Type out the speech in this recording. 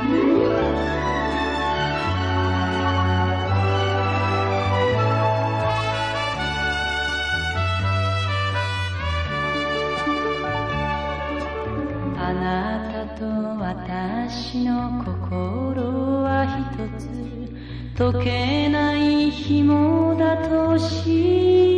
あなたと私の心は一つ、溶けない紐だと知る